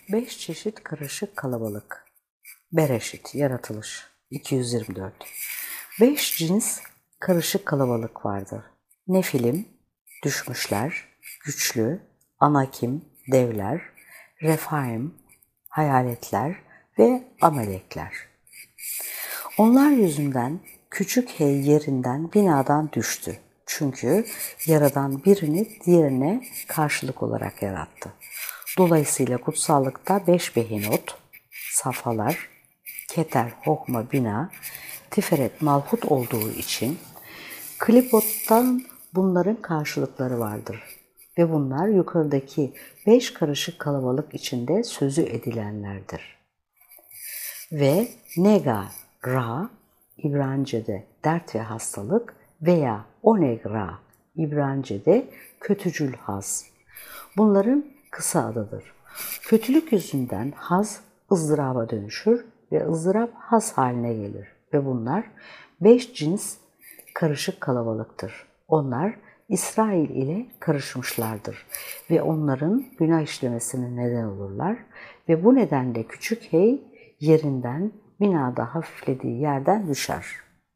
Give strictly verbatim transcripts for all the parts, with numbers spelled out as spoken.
Beş çeşit karışık kalabalık. Bereşit, yaratılış. iki yüz yirmi dört. Beş cins karışık kalabalık vardır. Nefilim, düşmüşler, güçlü, anakim, devler, refaim, hayaletler ve amelekler. Onlar yüzünden küçük hey yerinden binadan düştü. Çünkü Yaradan birini diğerine karşılık olarak yarattı. Dolayısıyla kutsallıkta beş behinot, safhalar, keter, hokma, bina, tiferet, malhut olduğu için klipottan bunların karşılıkları vardır. Ve bunlar yukarıdaki beş karışık kalabalık içinde sözü edilenlerdir. Ve nega, ra, İbranice'de dert ve hastalık veya onegra, İbranice'de kötücül haz. Bunların kısa adıdır. Kötülük yüzünden haz ızdıraba dönüşür ve ızdırap haz haline gelir. Ve bunlar beş cins karışık kalabalıktır. Onlar İsrail ile karışmışlardır ve onların günah işlemesine neden olurlar ve bu nedenle küçük hey yerinden binada hafiflediği yerden düşer.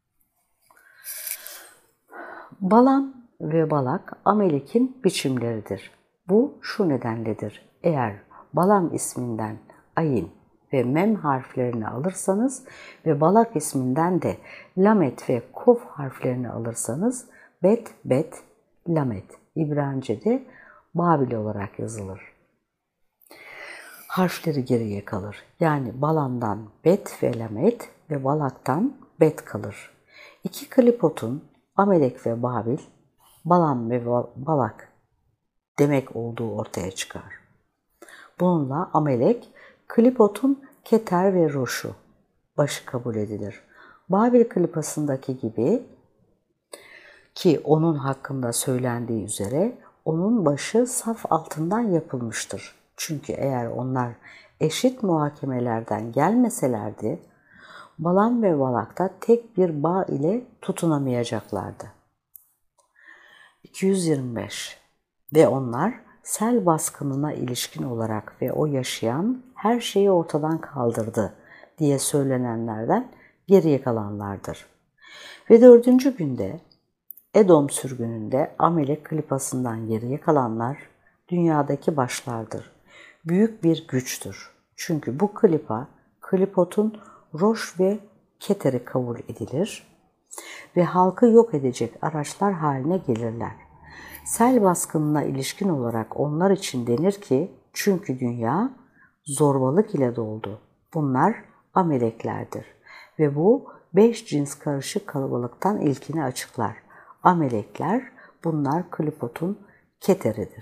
Balam ve Balak Amelek'in biçimleridir. Bu şu nedenledir. Eğer Balam isminden ayin ve mem harflerini alırsanız ve Balak isminden de lamet ve kof harflerini alırsanız bet, bet, lamet İbranice'de Babil olarak yazılır. Harfleri geriye kalır. Yani Balam'dan bet ve lamet ve Balak'tan bet kalır. İki klipotun Amelek ve Babil, Balam ve Balak demek olduğu ortaya çıkar. Bununla Amelek, klipotun Keter ve Roş'u başı kabul edilir. Babil klipasındaki gibi ki onun hakkında söylendiği üzere onun başı saf altından yapılmıştır. Çünkü eğer onlar eşit muhakemelerden gelmeselerdi, Balam ve Balak'ta tek bir bağ ile tutunamayacaklardı. iki yüz yirmi beş. Ve onlar sel baskınına ilişkin olarak ve o yaşayan her şeyi ortadan kaldırdı diye söylenenlerden geriye kalanlardır. Ve dördüncü günde Edom sürgününde Amelek klipasından geriye kalanlar dünyadaki başlardır. Büyük bir güçtür. Çünkü bu klipa, klipotun Roş ve Keter'i kabul edilir ve halkı yok edecek araçlar haline gelirler. Sel baskınına ilişkin olarak onlar için denir ki, çünkü dünya zorbalık ile doldu. Bunlar Ameleklerdir ve bu beş cins karışık kalabalıktan ilkini açıklar. Amelekler, bunlar klipotun Keter'idir.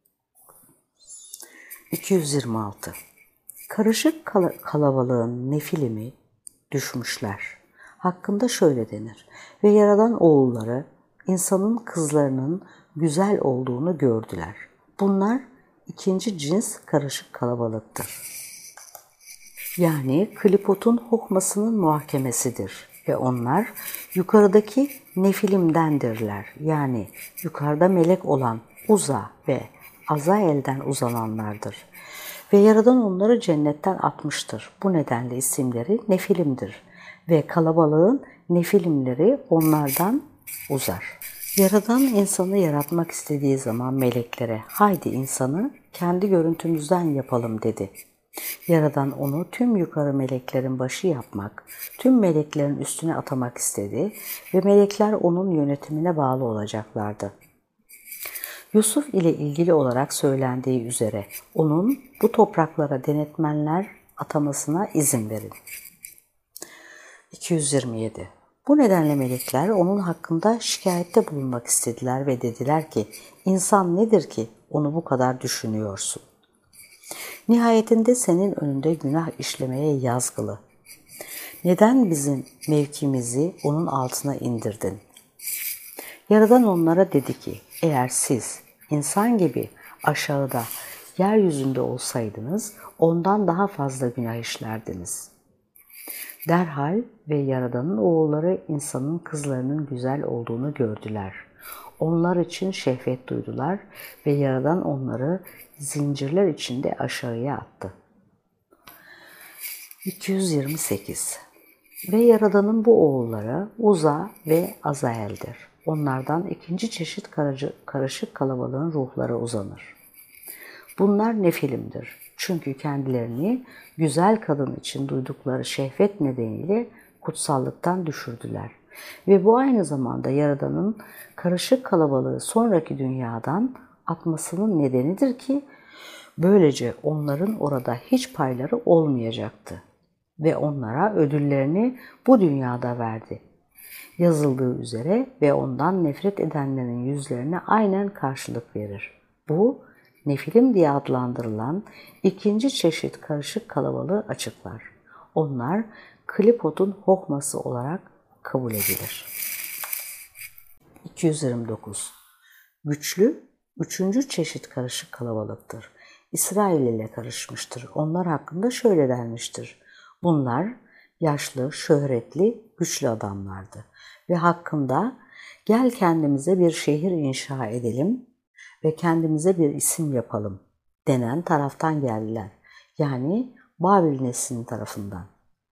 iki yüz yirmi altı. Karışık kal- kalabalığın nefilimi, düşmüşler hakkında şöyle denir. Ve Yaradan oğulları insanın kızlarının güzel olduğunu gördüler. Bunlar ikinci cins karışık kalabalıktır. Yani klipotun hokmasının muhakemesidir ve onlar yukarıdaki nefilimdendirler. Yani yukarıda melek olan Uza ve Azael'den uzananlardır. Ve Yaradan onları cennetten atmıştır. Bu nedenle isimleri nefilimdir ve kalabalığın nefilimleri onlardan uzar. Yaradan insanı yaratmak istediği zaman meleklere haydi insanı kendi görüntümüzden yapalım dedi. Yaradan onu tüm yukarı meleklerin başı yapmak, tüm meleklerin üstüne atamak istedi ve melekler onun yönetimine bağlı olacaklardı. Yusuf ile ilgili olarak söylendiği üzere onun bu topraklara denetmenler atamasına izin verin. iki yüz yirmi yedi. Bu nedenle melekler onun hakkında şikayette bulunmak istediler ve dediler ki, insan nedir ki onu bu kadar düşünüyorsun? Nihayetinde senin önünde günah işlemeye yazgılı. Neden bizim mevkimizi onun altına indirdin? Yaradan onlara dedi ki, eğer siz insan gibi aşağıda, yeryüzünde olsaydınız ondan daha fazla günah işlerdiniz. Derhal ve Yaradan'ın oğulları insanın kızlarının güzel olduğunu gördüler. Onlar için şehvet duydular ve Yaradan onları zincirler içinde aşağıya attı. iki yüz yirmi sekiz. Ve Yaradan'ın bu oğulları Uza ve Azael'dir. Onlardan ikinci çeşit karışık kalabalığın ruhları uzanır. Bunlar Nefilim'dir. Çünkü kendilerini güzel kadın için duydukları şehvet nedeniyle kutsallıktan düşürdüler. Ve bu aynı zamanda Yaradan'ın karışık kalabalığı sonraki dünyadan atmasının nedenidir ki böylece onların orada hiç payları olmayacaktı. Ve onlara ödüllerini bu dünyada verdi. Yazıldığı üzere ve ondan nefret edenlerin yüzlerine aynen karşılık verir. Bu, Nefilim diye adlandırılan ikinci çeşit karışık kalabalığı açıklar. Onlar, Klipot'un hokması olarak kabul edilir. iki yüz yirmi dokuz. Güçlü, üçüncü çeşit karışık kalabalıktır. İsrail ile karışmıştır. Onlar hakkında şöyle denmiştir. Bunlar yaşlı, şöhretli, güçlü adamlardı. Ve hakkında gel kendimize bir şehir inşa edelim ve kendimize bir isim yapalım denen taraftan geldiler. Yani Babil neslinin tarafından.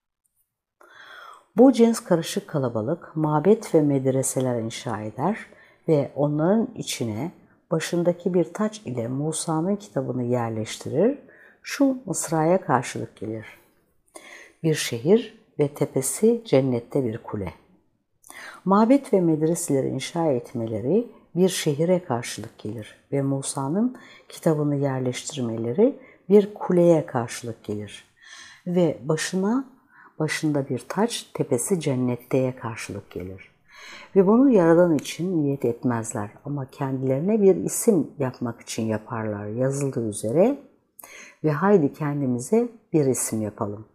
Bu cins karışık kalabalık mabet ve medreseler inşa eder ve onların içine başındaki bir taç ile Musa'nın kitabını yerleştirir, şu mısraya karşılık gelir. Bir şehir ve tepesi cennette bir kule. Mabet ve medreseleri inşa etmeleri bir şehire karşılık gelir ve Musa'nın kitabını yerleştirmeleri bir kuleye karşılık gelir. Ve başına başında bir taç, tepesi cennetteye karşılık gelir. Ve bunu Yaradan için niyet etmezler ama kendilerine bir isim yapmak için yaparlar yazıldığı üzere ve haydi kendimize bir isim yapalım.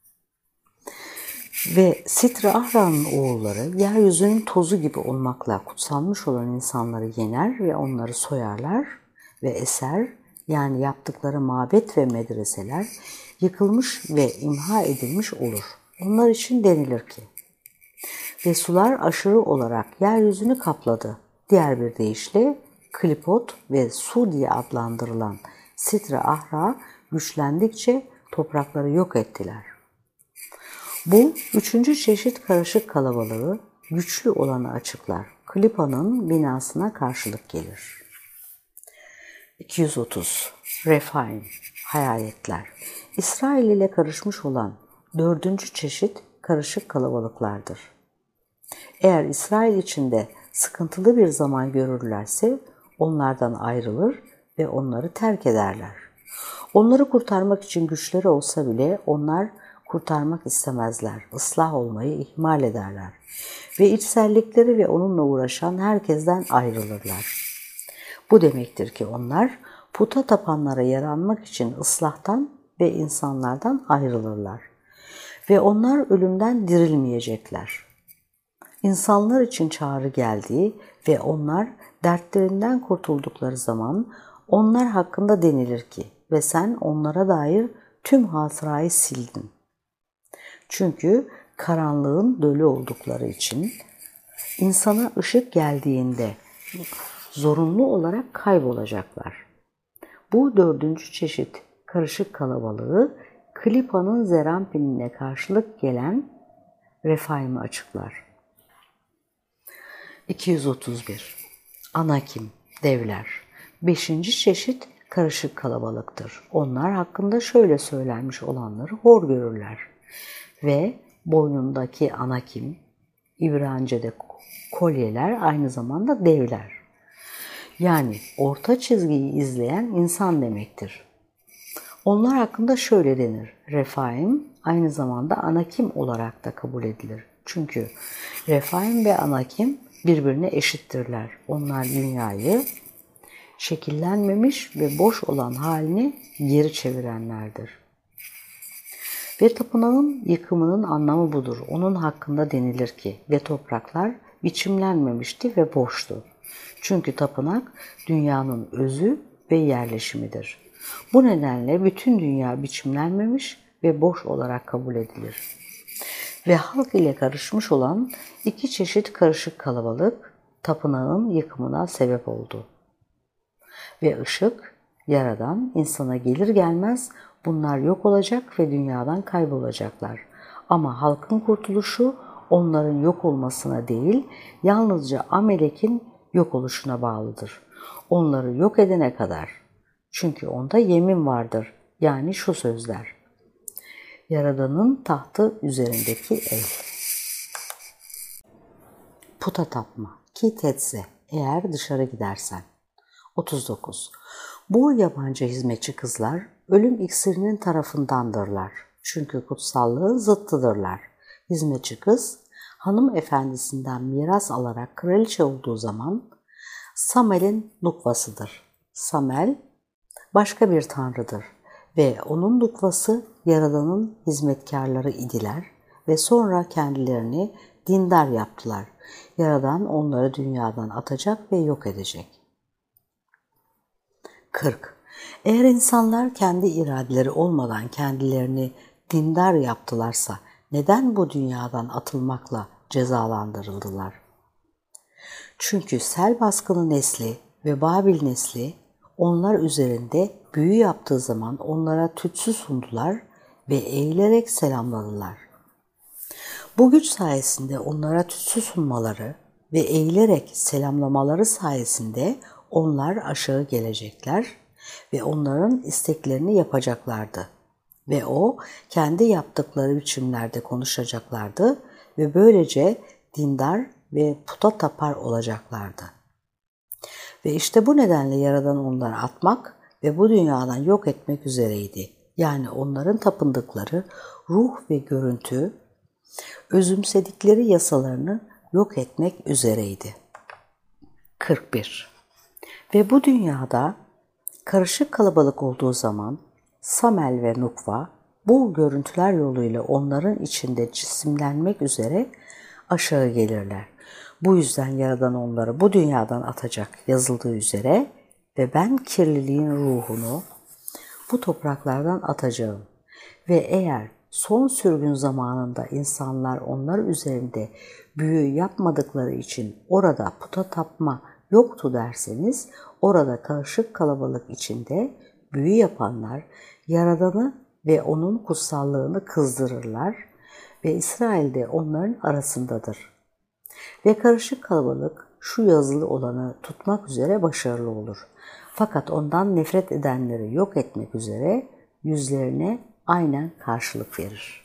Ve Sitre Ahra'nın oğulları yeryüzünün tozu gibi olmakla kutsanmış olan insanları yener ve onları soyarlar ve eser, yani yaptıkları mabet ve medreseler yıkılmış ve imha edilmiş olur. Onlar için denilir ki, ve sular aşırı olarak yeryüzünü kapladı. Diğer bir deyişle Klipot ve Su diye adlandırılan Sitre Ahra güçlendikçe toprakları yok ettiler. Bu üçüncü çeşit karışık kalabalığı güçlü olanı açıklar. Klipa'nın binasına karşılık gelir. iki yüz otuz. Refaim, hayaletler. İsrail ile karışmış olan dördüncü çeşit karışık kalabalıklardır. Eğer İsrail içinde sıkıntılı bir zaman görürlerse onlardan ayrılır ve onları terk ederler. Onları kurtarmak için güçleri olsa bile onlar kurtarmak istemezler, ıslah olmayı ihmal ederler ve içsellikleri ve onunla uğraşan herkesten ayrılırlar. Bu demektir ki onlar puta tapanlara yaranmak için ıslahtan ve insanlardan ayrılırlar ve onlar ölümden dirilmeyecekler. İnsanlar için çağrı geldiği ve onlar dertlerinden kurtuldukları zaman onlar hakkında denilir ki ve sen onlara dair tüm hatırayı sildin. Çünkü karanlığın dölü oldukları için insana ışık geldiğinde zorunlu olarak kaybolacaklar. Bu dördüncü çeşit karışık kalabalığı Klipa'nın Zerampin'ine karşılık gelen Refaim'i açıklar. iki yüz otuz bir. Anakim, devler. Beşinci çeşit karışık kalabalıktır. Onlar hakkında şöyle söylenmiş olanları hor görürler. Ve boynundaki anakim, İbranice'de kolyeler aynı zamanda devler. Yani orta çizgiyi izleyen insan demektir. Onlar hakkında şöyle denir. Refaim aynı zamanda anakim olarak da kabul edilir. Çünkü Refaim ve anakim birbirine eşittirler. Onlar dünyayı şekillenmemiş ve boş olan halini geri çevirenlerdir. Ve tapınağın yıkımının anlamı budur. Onun hakkında denilir ki ve topraklar biçimlenmemişti ve boştu. Çünkü tapınak dünyanın özü ve yerleşimidir. Bu nedenle bütün dünya biçimlenmemiş ve boş olarak kabul edilir. Ve halk ile karışmış olan iki çeşit karışık kalabalık tapınağın yıkımına sebep oldu. Ve ışık, Yaradan insana gelir gelmez Bunlar yok olacak ve dünyadan kaybolacaklar. Ama halkın kurtuluşu onların yok olmasına değil, yalnızca Amelek'in yok oluşuna bağlıdır. Onları yok edene kadar. Çünkü onda yemin vardır. Yani şu sözler. Yaradan'ın tahtı üzerindeki el. Puta tapma, ki tetse, eğer dışarı gidersen. otuz dokuz. Bu yabancı hizmetçi kızlar ölüm iksirinin tarafındandırlar. Çünkü kutsallığın zıttıdırlar. Hizmetçi kız, hanım efendisinden miras alarak kraliçe olduğu zaman Samel'in nukvasıdır. Samel başka bir tanrıdır ve onun nukvası Yaradan'ın hizmetkarları idiler ve sonra kendilerini dindar yaptılar. Yaradan onları dünyadan atacak ve yok edecek. kırk. Eğer insanlar kendi iradeleri olmadan kendilerini dindar yaptılarsa neden bu dünyadan atılmakla cezalandırıldılar? Çünkü Sel baskını nesli ve Babil nesli onlar üzerinde büyü yaptığı zaman onlara tütsü sundular ve eğilerek selamladılar. Bu güç sayesinde onlara tütsü sunmaları ve eğilerek selamlamaları sayesinde onlar aşağı gelecekler ve onların isteklerini yapacaklardı. Ve o kendi yaptıkları biçimlerde konuşacaklardı ve böylece dindar ve puta tapar olacaklardı. Ve işte bu nedenle Yaradan onları atmak ve bu dünyadan yok etmek üzereydi. Yani onların tapındıkları ruh ve görüntü, özümsedikleri yasalarını yok etmek üzereydi. kırk bir. Ve bu dünyada karışık kalabalık olduğu zaman Samel ve Nukva bu görüntüler yoluyla onların içinde cisimlenmek üzere aşağı gelirler. Bu yüzden Yaradan onları bu dünyadan atacak yazıldığı üzere ve ben kirliliğin ruhunu bu topraklardan atacağım. Ve eğer son sürgün zamanında insanlar onlar üzerinde büyü yapmadıkları için orada puta tapma yoktu derseniz, orada karışık kalabalık içinde büyü yapanlar Yaradan'ı ve onun kutsallığını kızdırırlar ve İsrail de onların arasındadır. Ve karışık kalabalık şu yazılı olanı tutmak üzere başarılı olur. Fakat ondan nefret edenleri yok etmek üzere yüzlerine aynen karşılık verir.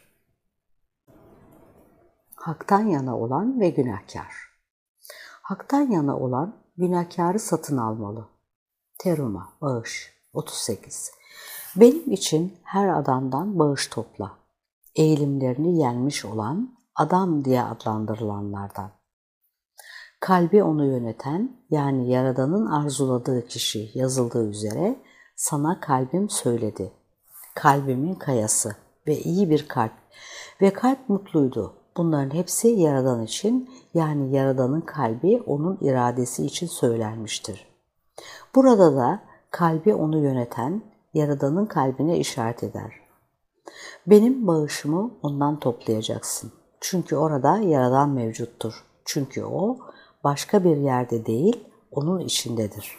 Hak'tan yana olan ve günahkar. Hak'tan yana olan günahkarı satın almalı. Teruma, bağış. otuz sekiz. Benim için her adamdan bağış topla. Eğilimlerini yenmiş olan adam diye adlandırılanlardan. Kalbi onu yöneten, yani Yaradan'ın arzuladığı kişi yazıldığı üzere sana kalbim söyledi. Kalbimin kayası ve iyi bir kalp ve kalp mutluydu. Bunların hepsi Yaradan için, yani Yaradan'ın kalbi onun iradesi için söylenmiştir. Burada da kalbi onu yöneten Yaradan'ın kalbine işaret eder. Benim bağışımı ondan toplayacaksın. Çünkü orada Yaradan mevcuttur. Çünkü o başka bir yerde değil, onun içindedir.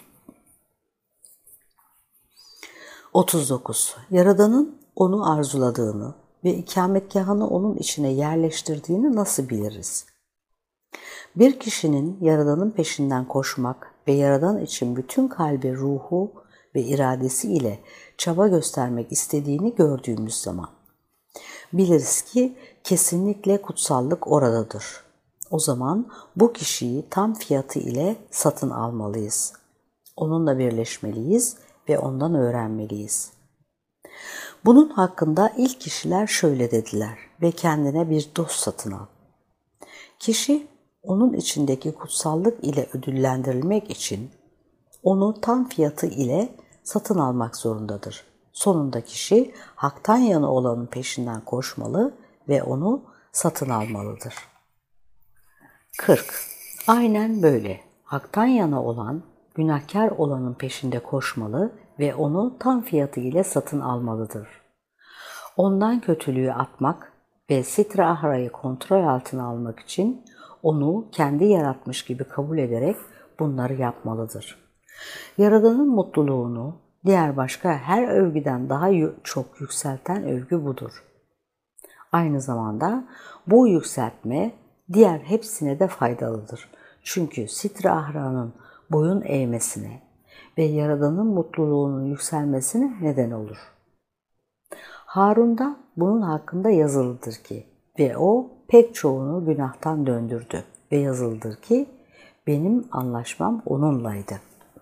otuz dokuz. Yaradan'ın onu arzuladığını ve ikametgahını onun içine yerleştirdiğini nasıl biliriz? Bir kişinin Yaradan'ın peşinden koşmak ve Yaradan için bütün kalbi, ruhu ve iradesi ile çaba göstermek istediğini gördüğümüz zaman biliriz ki kesinlikle kutsallık oradadır. O zaman bu kişiyi tam fiyatı ile satın almalıyız. Onunla birleşmeliyiz ve ondan öğrenmeliyiz. Bunun hakkında ilk kişiler şöyle dediler ve kendine bir dost satın al. Kişi onun içindeki kutsallık ile ödüllendirilmek için onu tam fiyatı ile satın almak zorundadır. Sonunda kişi haktan yana olanın peşinden koşmalı ve onu satın almalıdır. kırk. Aynen böyle. Haktan yana olan, günahkar olanın peşinde koşmalı ve onu tam fiyatı ile satın almalıdır. Ondan kötülüğü atmak ve Sitra Ahra'yı kontrol altına almak için onu kendi yaratmış gibi kabul ederek bunları yapmalıdır. Yaradan'ın mutluluğunu Diğer başka her övgüden daha çok yükselten övgü budur. Aynı zamanda bu yükseltme diğer hepsine de faydalıdır. Çünkü Sitre Ahra'nın boyun eğmesine ve Yaradan'ın mutluluğunun yükselmesine neden olur. Harun'da bunun hakkında yazılıdır ki ve o pek çoğunu günahtan döndürdü ve yazılıdır ki benim anlaşmam onunlaydı.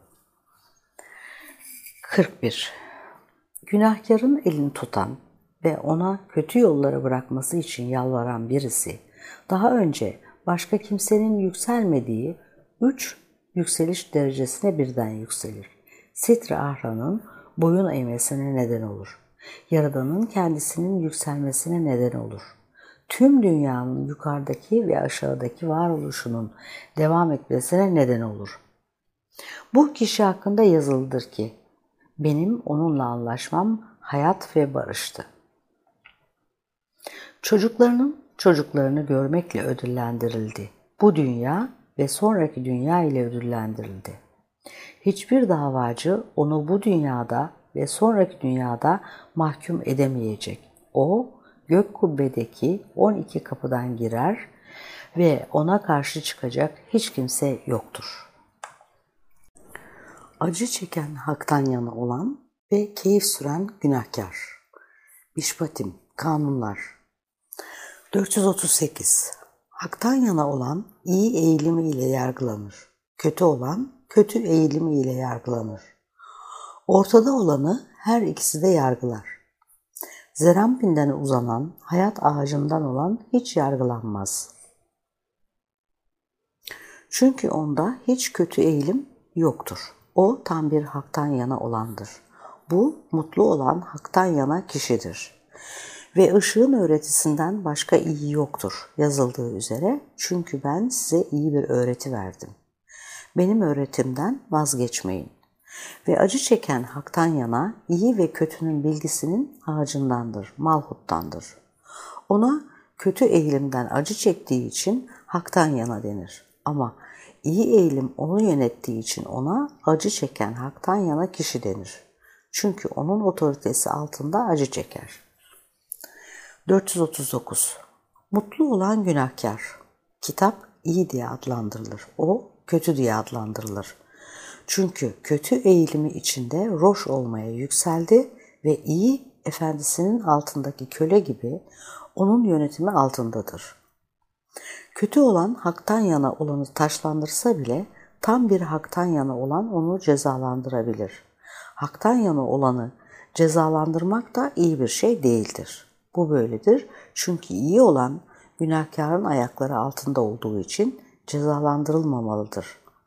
kırk bir. Günahkarın elini tutan ve ona kötü yollara bırakması için yalvaran birisi, daha önce başka kimsenin yükselmediği üç yükseliş derecesine birden yükselir. Sitre Ahra'nın boyun eğmesine neden olur. Yaradan'ın kendisinin yükselmesine neden olur. Tüm dünyanın yukarıdaki ve aşağıdaki varoluşunun devam etmesine neden olur. Bu kişi hakkında yazılıdır ki, benim onunla anlaşmam hayat ve barıştı. Çocuklarının çocuklarını görmekle ödüllendirildi. Bu dünya ve sonraki dünya ile ödüllendirildi. Hiçbir davacı onu bu dünyada ve sonraki dünyada mahkum edemeyecek. O, gök kubbedeki on iki kapıdan girer ve ona karşı çıkacak hiç kimse yoktur. Acı çeken haktan yana olan ve keyif süren günahkar. Bişpatim, kanunlar. dört yüz otuz sekiz. Haktan yana olan iyi eğilimi ile yargılanır. Kötü olan kötü eğilimi ile yargılanır. Ortada olanı her ikisi de yargılar. Zerampin'den uzanan, hayat ağacından olan hiç yargılanmaz. Çünkü onda hiç kötü eğilim yoktur. O tam bir haktan yana olandır. Bu mutlu olan haktan yana kişidir. Ve ışığın öğretisinden başka iyi yoktur yazıldığı üzere, çünkü ben size iyi bir öğreti verdim. Benim öğretimden vazgeçmeyin. Ve acı çeken haktan yana iyi ve kötünün bilgisinin ağacındandır, malhuttandır. Ona kötü eğilimden acı çektiği için haktan yana denir. Ama iyi eğilim onu yönettiği için ona acı çeken haktan yana kişi denir. Çünkü onun otoritesi altında acı çeker. dört yüz otuz dokuz. Mutlu olan günahkar. Kitap iyi diye adlandırılır. O kötü diye adlandırılır. Çünkü kötü eğilimi içinde roş olmaya yükseldi ve iyi efendisinin altındaki köle gibi onun yönetimi altındadır. Kötü olan haktan yana olanı taşlandırsa bile tam bir haktan yana olan onu cezalandırabilir. Haktan yana olanı cezalandırmak da iyi bir şey değildir. Bu böyledir çünkü iyi olan günahkarın ayakları altında olduğu için cezalandırılmamalıdır.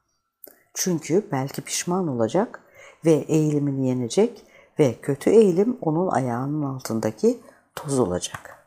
Çünkü belki pişman olacak ve eğilimini yenecek ve kötü eğilim onun ayağının altındaki toz olacak.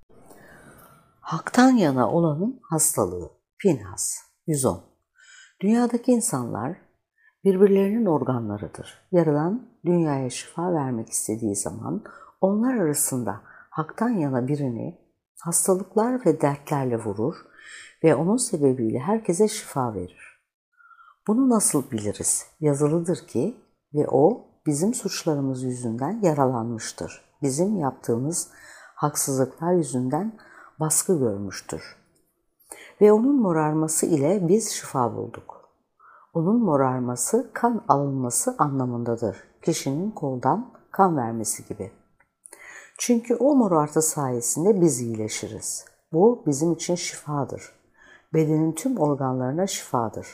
Haktan yana olanın hastalığı. Pinhas yüz on. Dünyadaki insanlar birbirlerinin organlarıdır. Yaradan dünyaya şifa vermek istediği zaman onlar arasında haktan yana birini hastalıklar ve dertlerle vurur ve onun sebebiyle herkese şifa verir. Bunu nasıl biliriz? Yazılıdır ki ve o bizim suçlarımız yüzünden yaralanmıştır. Bizim yaptığımız haksızlıklar yüzünden baskı görmüştür. Ve onun morarması ile biz şifa bulduk. Onun morarması kan alınması anlamındadır. Kişinin koldan kan vermesi gibi. Çünkü o morartı sayesinde biz iyileşiriz. Bu bizim için şifadır. Bedenin tüm organlarına şifadır.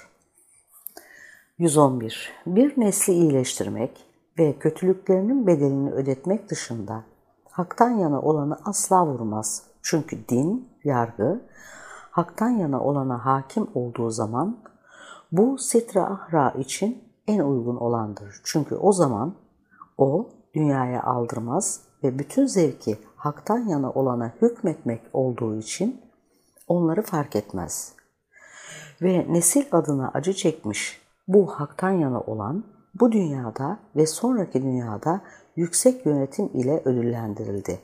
yüz on bir. Bir nesli iyileştirmek ve kötülüklerinin bedelini ödetmek dışında haktan yana olanı asla vurmaz. Çünkü din, yargı, haktan yana olana hakim olduğu zaman bu Sitre Ahra için en uygun olandır. Çünkü o zaman o dünyaya aldırmaz ve bütün zevki haktan yana olana hükmetmek olduğu için onları fark etmez. Ve nesil adına acı çekmiş bu haktan yana olan bu dünyada ve sonraki dünyada yüksek yönetim ile ödüllendirildi.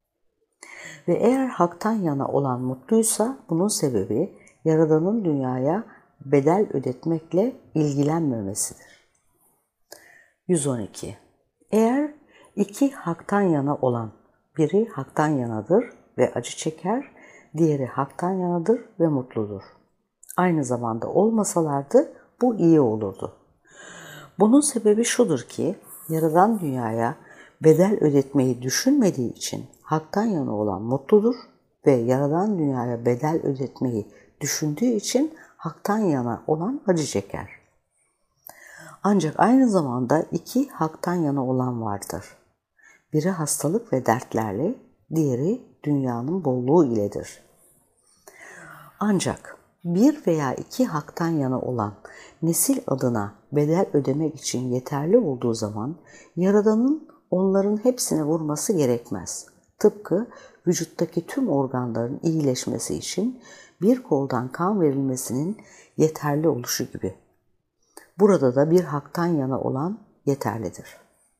Ve eğer haktan yana olan mutluysa bunun sebebi Yaradan'ın dünyaya bedel ödetmekle ilgilenmemesidir. yüz on iki. Eğer iki haktan yana olan, biri haktan yanadır ve acı çeker, diğeri haktan yanadır ve mutludur. Aynı zamanda olmasalardı bu iyi olurdu. Bunun sebebi şudur ki, Yaradan dünyaya bedel ödetmeyi düşünmediği için haktan yana olan mutludur ve Yaradan dünyaya bedel ödetmeyi düşündüğü için haktan yana olan acı çeker. Ancak aynı zamanda iki haktan yana olan vardır. Biri hastalık ve dertlerle, diğeri dünyanın bolluğu iledir. Ancak bir veya iki haktan yana olan nesil adına bedel ödemek için yeterli olduğu zaman Yaradan'ın onların hepsine vurması gerekmez. Tıpkı vücuttaki tüm organların iyileşmesi için bir koldan kan verilmesinin yeterli oluşu gibi. Burada da bir haktan yana olan yeterlidir.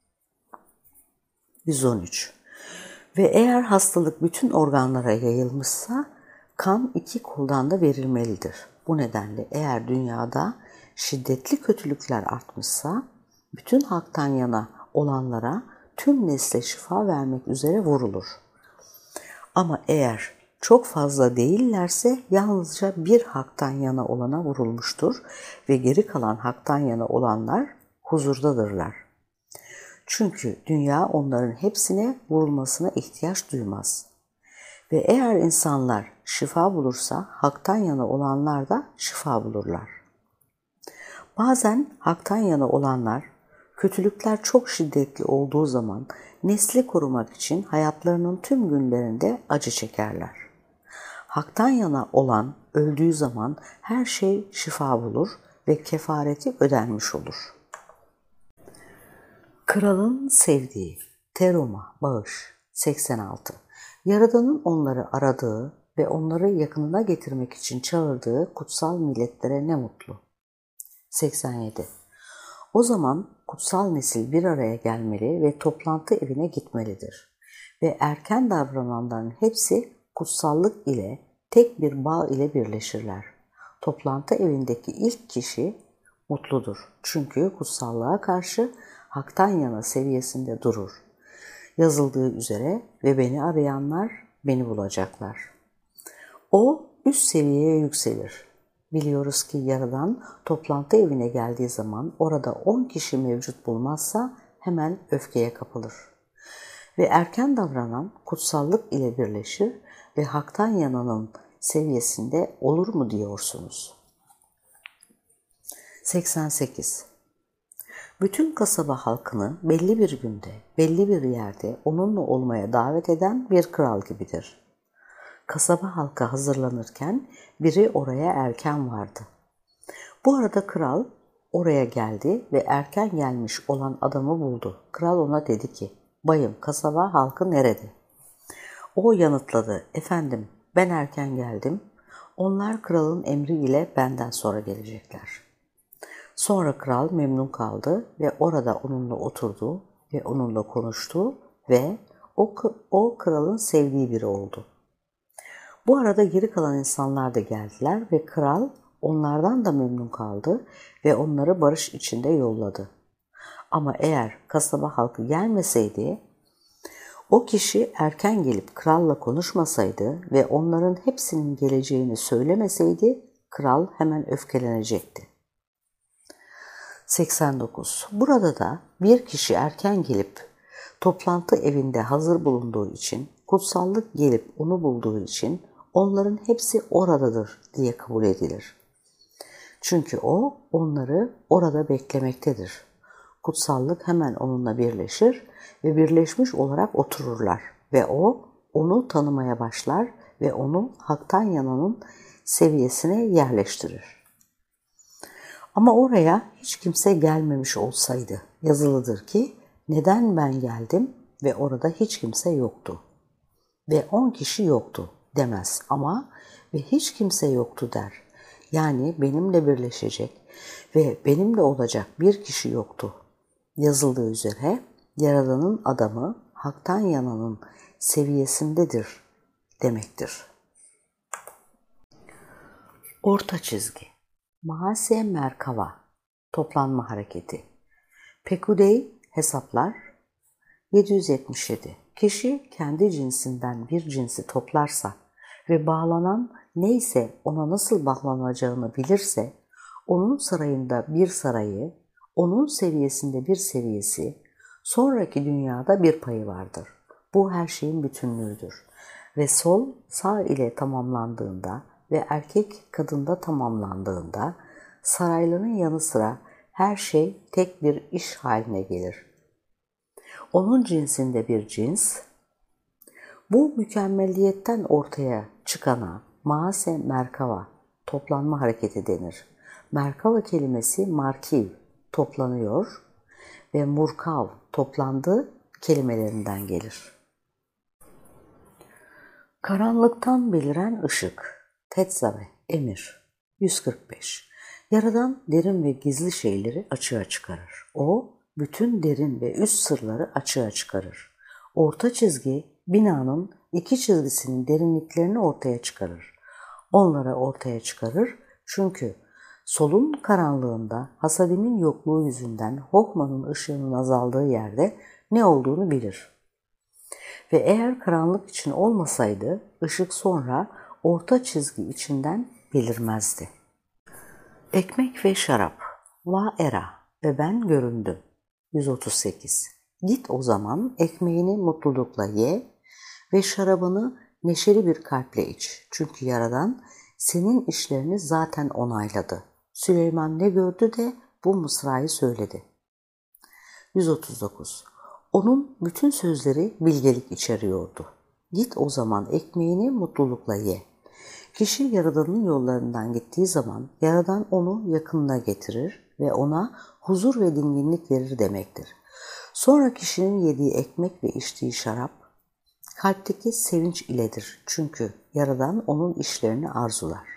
yüz on üç. Ve eğer hastalık bütün organlara yayılmışsa kan iki koldan da verilmelidir. Bu nedenle eğer dünyada şiddetli kötülükler artmışsa bütün haktan yana olanlara tüm nesle şifa vermek üzere vurulur. Ama eğer çok fazla değillerse yalnızca bir haktan yana olana vurulmuştur ve geri kalan haktan yana olanlar huzurdadırlar. Çünkü dünya onların hepsine vurulmasına ihtiyaç duymaz. Ve eğer insanlar şifa bulursa haktan yana olanlar da şifa bulurlar. Bazen haktan yana olanlar kötülükler çok şiddetli olduğu zaman nesli korumak için hayatlarının tüm günlerinde acı çekerler. Haktan yana olan öldüğü zaman her şey şifa bulur ve kefareti ödenmiş olur. Kralın sevdiği, teruma, bağış, seksen altı. Yaradan'ın onları aradığı ve onları yakınına getirmek için çağırdığı kutsal milletlere ne mutlu. seksen yedi. O zaman kutsal nesil bir araya gelmeli ve toplantı evine gitmelidir. Ve erken davrananların hepsi kutsallık ile tek bir bağ ile birleşirler. Toplantı evindeki ilk kişi mutludur. Çünkü kutsallığa karşı haktan yana seviyesinde durur. Yazıldığı üzere ve beni arayanlar beni bulacaklar. O üst seviyeye yükselir. Biliyoruz ki Yaradan toplantı evine geldiği zaman orada on kişi mevcut bulmazsa hemen öfkeye kapılır. Ve erken davranan kutsallık ile birleşir ve haktan yananın seviyesinde olur mu diyorsunuz? seksen sekiz. Bütün kasaba halkını belli bir günde, belli bir yerde onunla olmaya davet eden bir kral gibidir. Kasaba halkı hazırlanırken biri oraya erken vardı. Bu arada kral oraya geldi ve erken gelmiş olan adamı buldu. Kral ona dedi ki, "Bayım, kasaba halkı nerede?" O yanıtladı, "Efendim, ben erken geldim. Onlar kralın emriyle benden sonra gelecekler." Sonra kral memnun kaldı ve orada onunla oturdu ve onunla konuştu ve o, o kralın sevdiği biri oldu. Bu arada geri kalan insanlar da geldiler ve kral onlardan da memnun kaldı ve onları barış içinde yolladı. Ama eğer kasaba halkı gelmeseydi, o kişi erken gelip kralla konuşmasaydı ve onların hepsinin geleceğini söylemeseydi, kral hemen öfkelenecekti. seksen dokuz. Burada da bir kişi erken gelip toplantı evinde hazır bulunduğu için, kutsallık gelip onu bulduğu için onların hepsi oradadır diye kabul edilir. Çünkü o onları orada beklemektedir. Kutsallık hemen onunla birleşir ve birleşmiş olarak otururlar ve o onu tanımaya başlar ve onu haktan yananın seviyesine yerleştirir. Ama oraya hiç kimse gelmemiş olsaydı yazılıdır ki neden ben geldim ve orada hiç kimse yoktu ve on kişi yoktu demez ama ve hiç kimse yoktu der. Yani benimle birleşecek ve benimle olacak bir kişi yoktu. Yazıldığı üzere Yaradan'ın adamı haktan yananın seviyesindedir demektir. Orta çizgi. Mahase Merkava, toplanma hareketi. Pekudey, hesaplar, yedi yüz yetmiş yedi. Kişi kendi cinsinden bir cinsi toplarsa ve bağlanan neyse ona nasıl bağlanacağını bilirse, onun sarayında bir sarayı, onun seviyesinde bir seviyesi, sonraki dünyada bir payı vardır. Bu her şeyin bütünlüğüdür. Ve sol sağ ile tamamlandığında ve erkek kadında tamamlandığında sarayların yanı sıra her şey tek bir iş haline gelir. Onun cinsinde bir cins, bu mükemmeliyetten ortaya çıkana maase merkava, toplanma hareketi denir. Merkava kelimesi markiv, toplanıyor ve murkav, toplandı kelimelerinden gelir. Karanlıktan beliren ışık, tetzave, emir, yüz kırk beş. Yaradan derin ve gizli şeyleri açığa çıkarır. O, bütün derin ve üst sırları açığa çıkarır. Orta çizgi, binanın iki çizgisinin derinliklerini ortaya çıkarır. Onları ortaya çıkarır çünkü solun karanlığında hasadimin yokluğu yüzünden Hohma'nın ışığının azaldığı yerde ne olduğunu bilir. Ve eğer karanlık için olmasaydı ışık sonra orta çizgi içinden belirmezdi. Ekmek ve şarap, va era ve ben göründüm. yüz otuz sekiz. Git o zaman ekmeğini mutlulukla ye ve şarabını neşeli bir kalple iç. Çünkü Yaradan senin işlerini zaten onayladı. Süleyman ne gördü de bu mısrayı söyledi. yüz otuz dokuz. Onun bütün sözleri bilgelik içeriyordu. Git o zaman ekmeğini mutlulukla ye. Kişi Yaradan'ın yollarından gittiği zaman Yaradan onu yakınına getirir ve ona huzur ve dinginlik verir demektir. Sonra kişinin yediği ekmek ve içtiği şarap kalpteki sevinç iledir. Çünkü Yaradan onun işlerini arzular.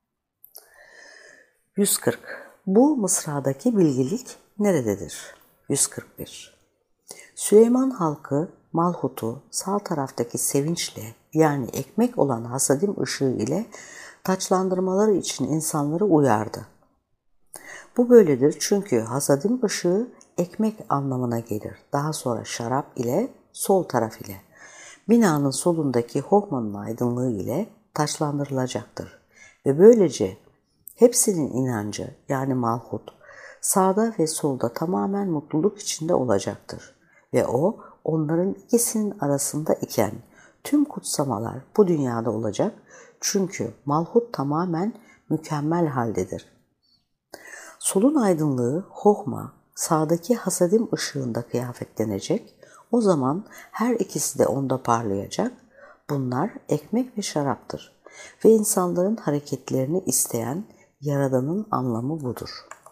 yüz kırk. Bu mısradaki bilgilik nerededir? yüz kırk bir. Süleyman halkı Malhut'u sağ taraftaki sevinçle yani ekmek olan hasadim ışığı ile taçlandırmaları için insanları uyardı. Bu böyledir çünkü hasadim ışığı ekmek anlamına gelir. Daha sonra şarap ile sol taraf ile. Binanın solundaki Hohma'nın aydınlığı ile taçlandırılacaktır. Ve böylece hepsinin inancı yani Malhut sağda ve solda tamamen mutluluk içinde olacaktır. Ve o onların ikisinin arasında iken tüm kutsamalar bu dünyada olacak çünkü Malhut tamamen mükemmel haldedir. Solun aydınlığı Hohma sağdaki hasadim ışığında kıyafetlenecek, o zaman her ikisi de onda parlayacak. Bunlar ekmek ve şaraptır ve insanların hareketlerini isteyen Yaradan'ın anlamı budur.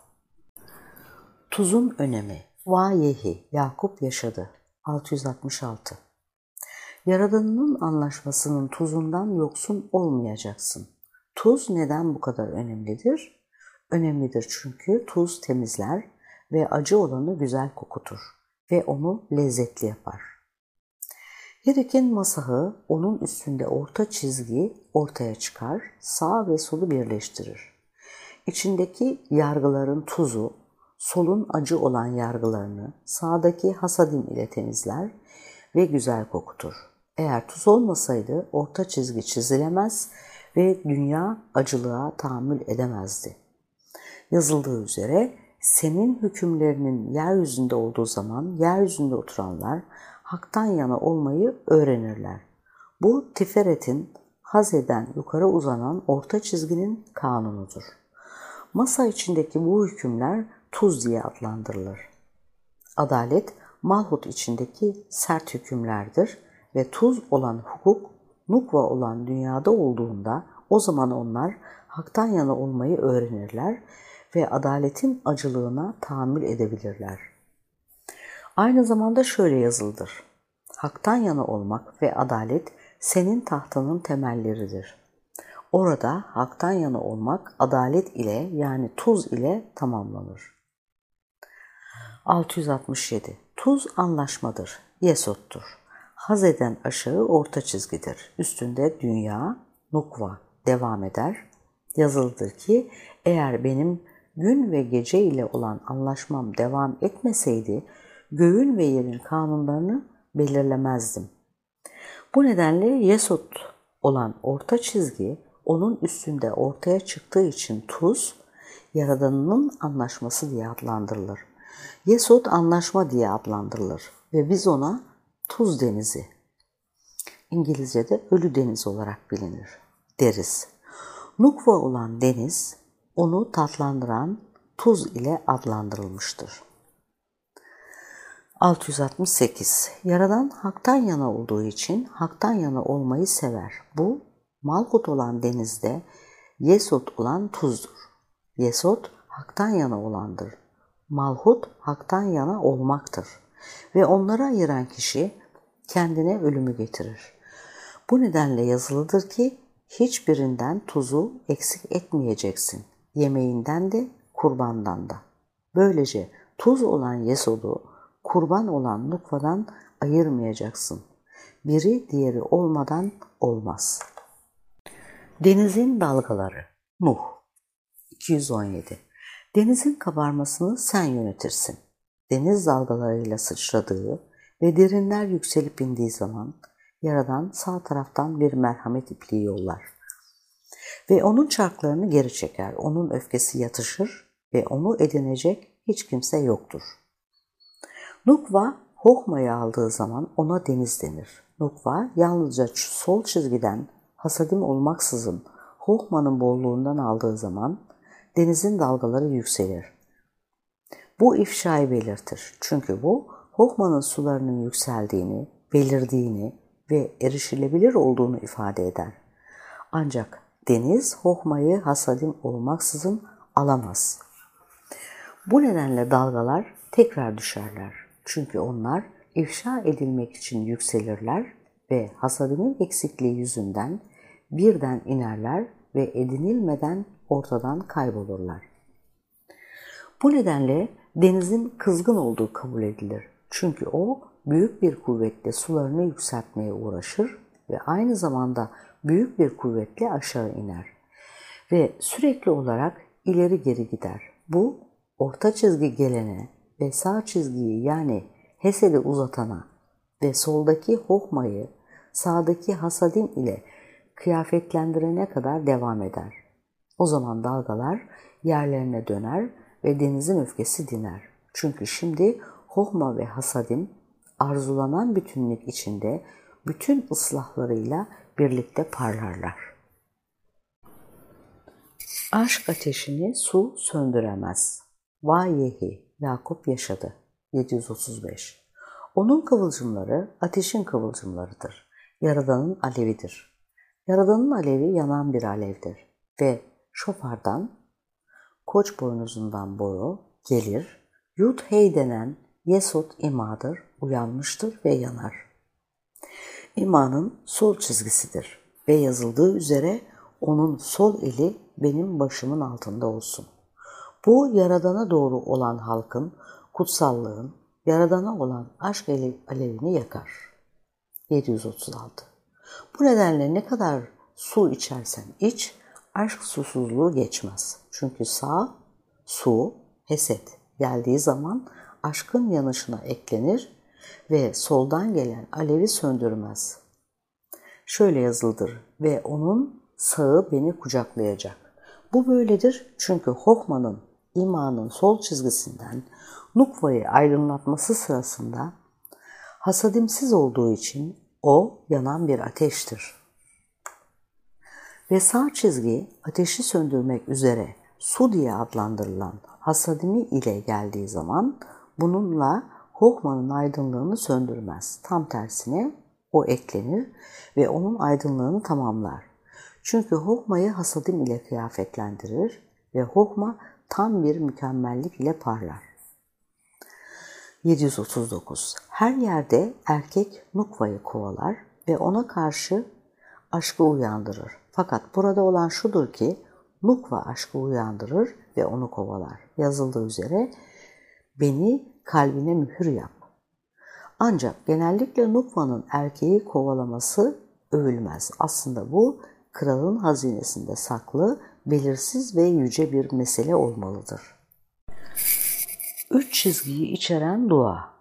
Tuzun önemi. Vayehi, Yakup yaşadı. altı yüz altmış altı. Yaradan'ın anlaşmasının tuzundan yoksun olmayacaksın. Tuz neden bu kadar önemlidir? Önemlidir çünkü tuz temizler ve acı olanı güzel kokutur ve onu lezzetli yapar. Hirikin masahı onun üstünde orta çizgi ortaya çıkar, sağ ve solu birleştirir. İçindeki yargıların tuzu, solun acı olan yargılarını sağdaki hasadim ile temizler ve güzel kokutur. Eğer tuz olmasaydı orta çizgi çizilemez ve dünya acılığa tahammül edemezdi. Yazıldığı üzere senin hükümlerinin yeryüzünde olduğu zaman yeryüzünde oturanlar haktan yana olmayı öğrenirler. Bu Tiferet'in haz eden yukarı uzanan orta çizginin kanunudur. Masa içindeki bu hükümler tuz diye adlandırılır. Adalet, Malhut içindeki sert hükümlerdir ve tuz olan hukuk, nukva olan dünyada olduğunda o zaman onlar haktan yana olmayı öğrenirler ve adaletin acılığına tahammül edebilirler. Aynı zamanda şöyle yazılıdır. Haktan yana olmak ve adalet senin tahtının temelleridir. Orada haktan yana olmak adalet ile yani tuz ile tamamlanır. altı yüz altmış yedi. Tuz anlaşmadır, yesottur. Haz eden aşağı orta çizgidir. Üstünde dünya, nukva devam eder. Yazılıdır ki eğer benim gün ve gece ile olan anlaşmam devam etmeseydi göğün ve yerin kanunlarını belirlemezdim. Bu nedenle Yesod olan orta çizgi onun üstünde ortaya çıktığı için tuz, Yaradan'ın anlaşması diye adlandırılır. Yesod anlaşma diye adlandırılır ve biz ona Tuz Denizi, İngilizce'de Ölü Deniz olarak bilinir, deriz. Nukva olan deniz, onu tatlandıran tuz ile adlandırılmıştır. altı yüz altmış sekiz. Yaradan haktan yana olduğu için haktan yana olmayı sever. Bu, Malhut olan denizde Yesod olan tuzdur. Yesod haktan yana olandır. Malhut haktan yana olmaktır. Ve onları ayıran kişi kendine ölümü getirir. Bu nedenle yazılıdır ki hiçbirinden tuzu eksik etmeyeceksin. Yemeğinden de kurbandan da. Böylece tuz olan Yesod'u kurban olan Nukva'dan ayırmayacaksın. Biri diğeri olmadan olmaz. Denizin dalgaları. Nuh. iki yüz on yedi. Denizin kabarmasını sen yönetirsin. Deniz dalgalarıyla sıçradığı ve derinler yükselip indiği zaman Yaradan sağ taraftan bir merhamet ipliği yollar. Ve onun çarklarını geri çeker. Onun öfkesi yatışır ve onu edinecek hiç kimse yoktur. Nukva, Hohma'yı aldığı zaman ona deniz denir. Nukva, yalnızca sol çizgiden hasadim olmaksızın Hohma'nın bolluğundan aldığı zaman denizin dalgaları yükselir. Bu ifşayı belirtir. Çünkü bu, Hohma'nın sularının yükseldiğini, belirdiğini ve erişilebilir olduğunu ifade eder. Ancak deniz Hohma'yı hasadim olmaksızın alamaz. Bu nedenle dalgalar tekrar düşerler. Çünkü onlar ifşa edilmek için yükselirler ve hasadimin eksikliği yüzünden birden inerler ve edinilmeden ortadan kaybolurlar. Bu nedenle denizin kızgın olduğu kabul edilir. Çünkü o büyük bir kuvvetle sularını yükseltmeye uğraşır ve aynı zamanda büyük bir kuvvetle aşağı iner ve sürekli olarak ileri geri gider. Bu orta çizgi gelene ve sağ çizgiyi yani Hesed'i uzatana ve soldaki Hohma'yı sağdaki Hasadim ile kıyafetlendirene kadar devam eder. O zaman dalgalar yerlerine döner ve denizin öfkesi diner. Çünkü şimdi Hohma ve Hasadim arzulanan bütünlük içinde bütün ıslahlarıyla birlikte parlarlar. Aşk ateşini su söndüremez. Vayehi, Yakup yaşadı. yedi yüz otuz beş. Onun kıvılcımları ateşin kıvılcımlarıdır. Yaradan'ın alevidir. Yaradan'ın alevi yanan bir alevdir ve şofardan, koç boynuzundan boyu gelir, Yud Hey denen Yesod imadır, uyanmıştır ve yanar. İmanın sol çizgisidir ve yazıldığı üzere onun sol eli benim başımın altında olsun. Bu Yaradan'a doğru olan halkın, kutsallığın, Yaradan'a olan aşk alevini yakar. yedi yüz otuz altı. Bu nedenle ne kadar su içersen iç, aşk susuzluğu geçmez. Çünkü sağ, su, Hesed geldiği zaman aşkın yanışına eklenir ve soldan gelen alevi söndürmez. Şöyle yazılıdır ve onun sağı beni kucaklayacak. Bu böyledir çünkü Hohma'nın imanın sol çizgisinden Nukva'yı aydınlatması sırasında hasadimsiz olduğu için o yanan bir ateştir. Ve sağ çizgi ateşi söndürmek üzere su diye adlandırılan hasadimi ile geldiği zaman bununla Hohma'nın aydınlığını söndürmez. Tam tersine o eklenir ve onun aydınlığını tamamlar. Çünkü Hohma'yı hasadim ile kıyafetlendirir ve Hohma tam bir mükemmellik ile parlar. yedi yüz otuz dokuz. Her yerde erkek Nukva'yı kovalar ve ona karşı aşkı uyandırır. Fakat burada olan şudur ki Nukva aşkı uyandırır ve onu kovalar. Yazıldığı üzere beni kalbine mühür yap. Ancak genellikle Nukva'nın erkeği kovalaması övülmez. Aslında bu kralın hazinesinde saklı, belirsiz ve yüce bir mesele olmalıdır. Üç çizgiyi içeren dua.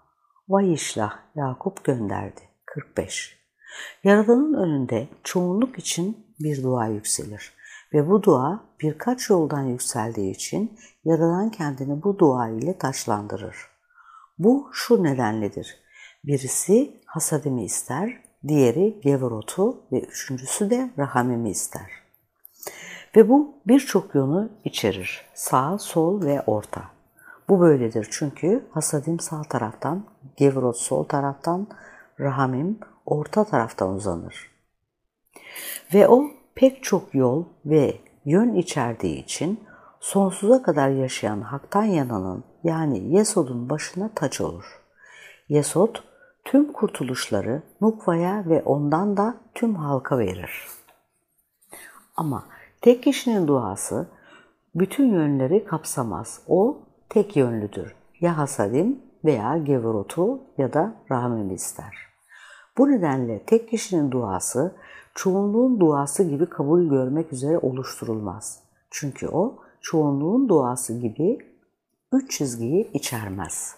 Vayişlah Yakup gönderdi. kırk beş. Yaradanın önünde çoğunluk için bir dua yükselir ve bu dua birkaç yoldan yükseldiği için Yaradan kendini bu dua ile taçlandırır. Bu şu nedenledir. Birisi hasadimi ister, diğeri geverotu ve üçüncüsü de rahamimi ister. Ve bu birçok yönü içerir. Sağ, sol ve orta. Bu böyledir çünkü hasadim sağ taraftan, geverot sol taraftan, rahamim orta taraftan uzanır. Ve o pek çok yol ve yön içerdiği için sonsuza kadar yaşayan Hak'tan yananın yani Yesod'un başına taç olur. Yesod tüm kurtuluşları Nukva'ya ve ondan da tüm halka verir. Ama tek kişinin duası bütün yönleri kapsamaz. O tek yönlüdür. Ya hasadim veya geverotu ya da rahmimi ister. Bu nedenle tek kişinin duası çoğunluğun duası gibi kabul görmek üzere oluşturulmaz. Çünkü o çoğunluğun duası gibi üç çizgiyi içermez.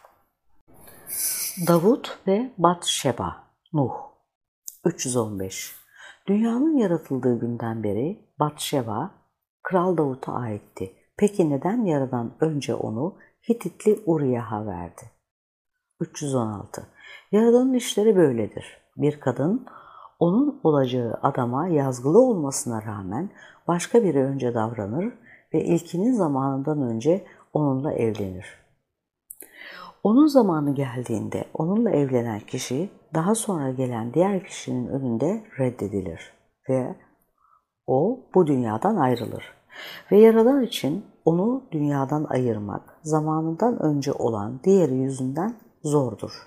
Davut ve Batşeba, Nuh. üç yüz on beş. Dünyanın yaratıldığı günden beri Batşeba, Kral Davut'a aitti. Peki neden Yaradan önce onu Hititli Uriyah'a verdi? üç yüz on altı. Yaradanın işleri böyledir. Bir kadın, onun olacağı adama yazgılı olmasına rağmen başka biri önce davranır ve ilkinin zamanından önce onunla evlenir. Onun zamanı geldiğinde onunla evlenen kişi daha sonra gelen diğer kişinin önünde reddedilir ve o bu dünyadan ayrılır. Ve Yaradan için onu dünyadan ayırmak zamanından önce olan diğeri yüzünden zordur.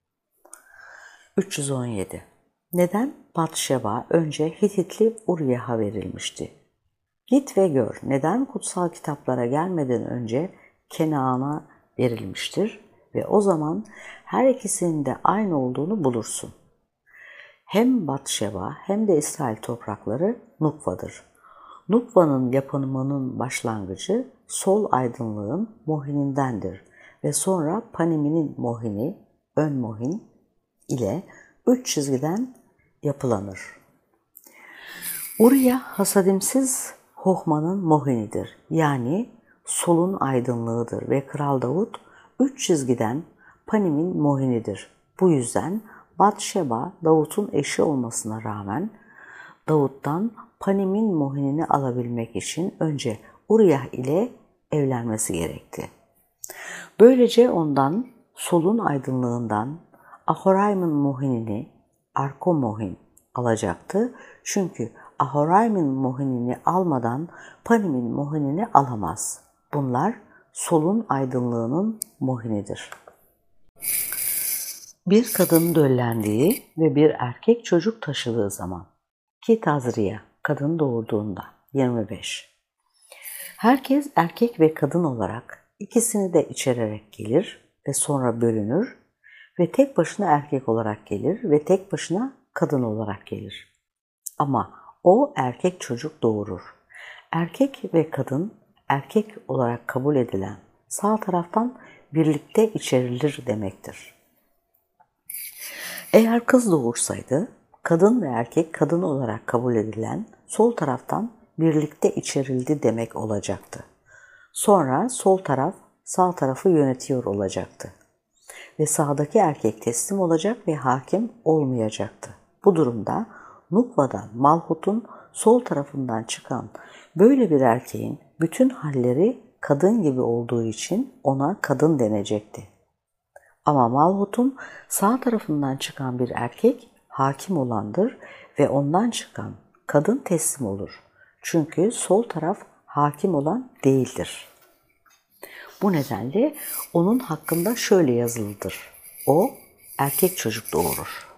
üç yüz on yedi. Neden Batşeba önce Hititli Uriyah'a verilmişti? Git ve gör neden kutsal kitaplara gelmeden önce Kenaan'a verilmiştir ve o zaman her ikisinin de aynı olduğunu bulursun. Hem Batşeba hem de İsrail toprakları Nukva'dır. Nukva'nın yapımının başlangıcı sol aydınlığın mohinindendir ve sonra Panimi'nin mohini, ön mohin ile üç çizgiden yapılanır. Uriya hasadimsiz Hohma'nın mohinidir. Yani solun aydınlığıdır ve Kral Davut üç çizgiden Panim'in mohinidir. Bu yüzden Batşeba Davut'un eşi olmasına rağmen Davut'tan Panim'in mohinini alabilmek için önce Uriyah ile evlenmesi gerekti. Böylece ondan solun aydınlığından Ahoraim'in mohinini Arko mohin alacaktı. Çünkü Ahoraim'in mohinini almadan Panim'in mohinini alamaz. Bunlar solun aydınlığının mohinidir. Bir kadın döllendiği ve bir erkek çocuk taşıdığı zaman ki Tazriya, kadın doğurduğunda yirmi beş. Herkes erkek ve kadın olarak ikisini de içererek gelir ve sonra bölünür ve tek başına erkek olarak gelir ve tek başına kadın olarak gelir. Ama o erkek çocuk doğurur. Erkek ve kadın erkek olarak kabul edilen sağ taraftan birlikte içerilir demektir. Eğer kız doğursaydı, kadın ve erkek kadın olarak kabul edilen sol taraftan birlikte içerildi demek olacaktı. Sonra sol taraf sağ tarafı yönetiyor olacaktı. Ve sağdaki erkek teslim olacak ve hakim olmayacaktı. Bu durumda Nukva'dan Malhut'un sol tarafından çıkan böyle bir erkeğin bütün halleri kadın gibi olduğu için ona kadın denecekti. Ama Malhut'un sağ tarafından çıkan bir erkek hakim olandır ve ondan çıkan kadın teslim olur. Çünkü sol taraf hakim olan değildir. Bu nedenle onun hakkında şöyle yazılıdır. O erkek çocuk doğurur.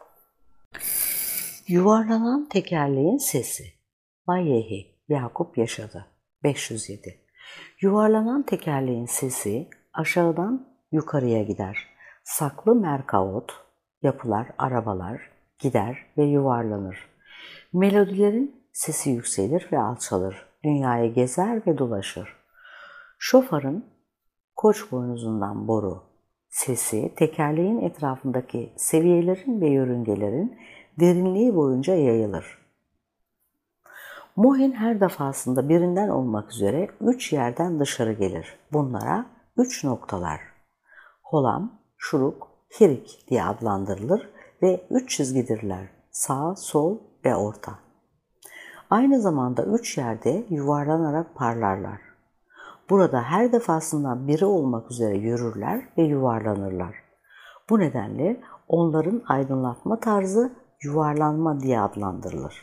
Yuvarlanan tekerleğin sesi. Vayehi, Yakup yaşadı. beş yüz yedi. Yuvarlanan tekerleğin sesi aşağıdan yukarıya gider. Saklı merkavot, yapılar, arabalar gider ve yuvarlanır. Melodilerin sesi yükselir ve alçalır. Dünyayı gezer ve dolaşır. Şofarın koç boynuzundan boru, sesi tekerleğin etrafındaki seviyelerin ve yörüngelerin derinliği boyunca yayılır. Muhin her defasında birinden olmak üzere üç yerden dışarı gelir. Bunlara üç noktalar, holam, şuruk, hirik diye adlandırılır ve üç çizgidirler. Sağ, sol ve orta. Aynı zamanda üç yerde yuvarlanarak parlarlar. Burada her defasında biri olmak üzere yürürler ve yuvarlanırlar. Bu nedenle onların aydınlatma tarzı yuvarlanma diye adlandırılır.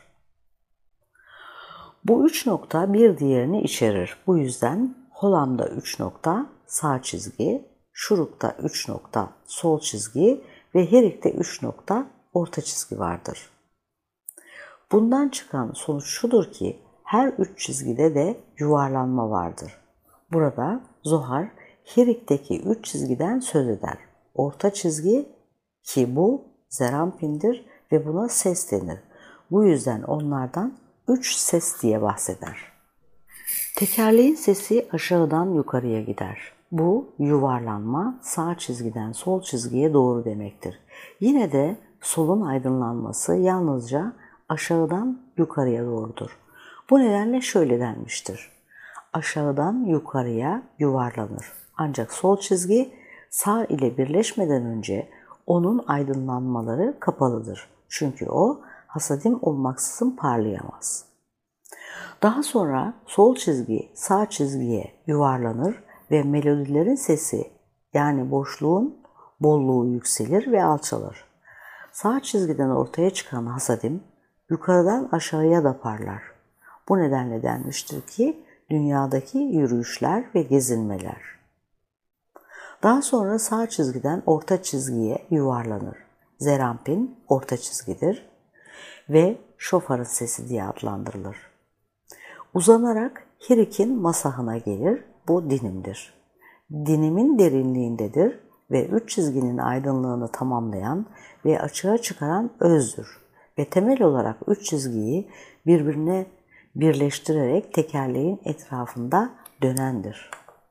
Bu üç nokta bir diğerini içerir. Bu yüzden holamda üç nokta sağ çizgi, şurukta üç nokta sol çizgi ve hirikte üç nokta orta çizgi vardır. Bundan çıkan sonuç şudur ki her üç çizgide de yuvarlanma vardır. Burada Zohar hirikteki üç çizgiden söz eder. Orta çizgi ki bu Zerampin'dir ve buna ses denir. Bu yüzden onlardan üç ses diye bahseder. Tekerleğin sesi aşağıdan yukarıya gider. Bu yuvarlanma sağ çizgiden sol çizgiye doğru demektir. Yine de solun aydınlanması yalnızca aşağıdan yukarıya doğrudur. Bu nedenle şöyle denmiştir. Aşağıdan yukarıya yuvarlanır. Ancak sol çizgi sağ ile birleşmeden önce onun aydınlanmaları kapalıdır. Çünkü o hasadim olmaksızın parlayamaz. Daha sonra sol çizgi sağ çizgiye yuvarlanır ve melodilerin sesi yani boşluğun bolluğu yükselir ve alçalır. Sağ çizgiden ortaya çıkan hasadim yukarıdan aşağıya da parlar. Bu nedenle denmiştir ki dünyadaki yürüyüşler ve gezinmeler. Daha sonra sağ çizgiden orta çizgiye yuvarlanır. Zerampin orta çizgidir ve şofarın sesi diye adlandırılır. Uzanarak Hirik'in masahına gelir, bu dinimdir. Dinimin derinliğindedir ve üç çizginin aydınlığını tamamlayan ve açığa çıkaran özdür ve temel olarak üç çizgiyi birbirine birleştirerek tekerleğin etrafında dönendir.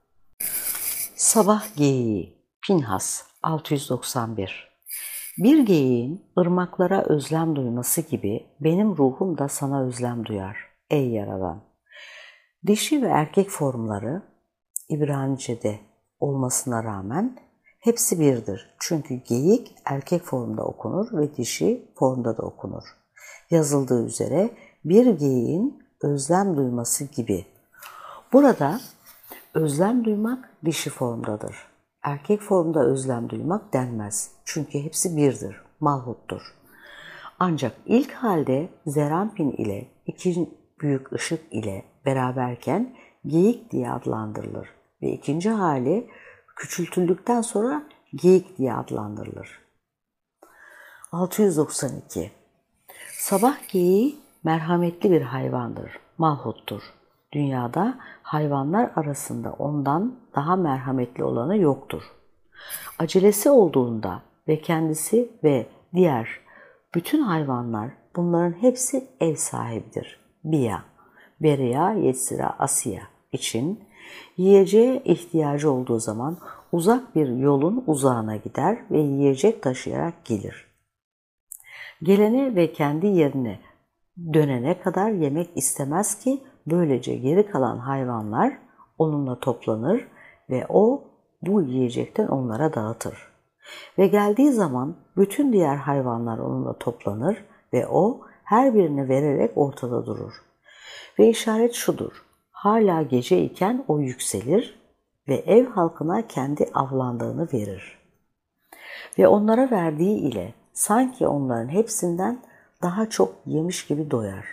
Sabah geyiği Pinhas altı yüz doksan bir. Bir geyiğin ırmaklara özlem duyması gibi benim ruhum da sana özlem duyar ey Yaradan. Dişi ve erkek formları İbranice'de olmasına rağmen hepsi birdir. Çünkü geyik erkek formda okunur ve dişi formda da okunur. Yazıldığı üzere bir geyiğin özlem duyması gibi. Burada özlem duymak dişi formdadır. Erkek formda özlem duymak denmez. Çünkü hepsi birdir, malhuttur. Ancak ilk halde Zerampin ile iki büyük ışık ile beraberken geyik diye adlandırılır ve ikinci hali küçültüldükten sonra geyik diye adlandırılır. altı yüz doksan iki. Sabah geyiği merhametli bir hayvandır, malhuttur. Dünyada hayvanlar arasında ondan daha merhametli olanı yoktur. Acelesi olduğunda ve kendisi ve diğer bütün hayvanlar bunların hepsi ev sahibidir. Biya, Beria, Yetzira, Asiya için yiyeceğe ihtiyacı olduğu zaman uzak bir yolun uzağına gider ve yiyecek taşıyarak gelir. Gelene ve kendi yerine dönene kadar yemek istemez ki böylece geri kalan hayvanlar onunla toplanır ve o bu yiyecekten onlara dağıtır. Ve geldiği zaman bütün diğer hayvanlar onunla toplanır ve o her birini vererek ortada durur. Ve işaret şudur, hala gece iken o yükselir ve ev halkına kendi avlandığını verir. Ve onlara verdiği ile sanki onların hepsinden daha çok yemiş gibi doyar.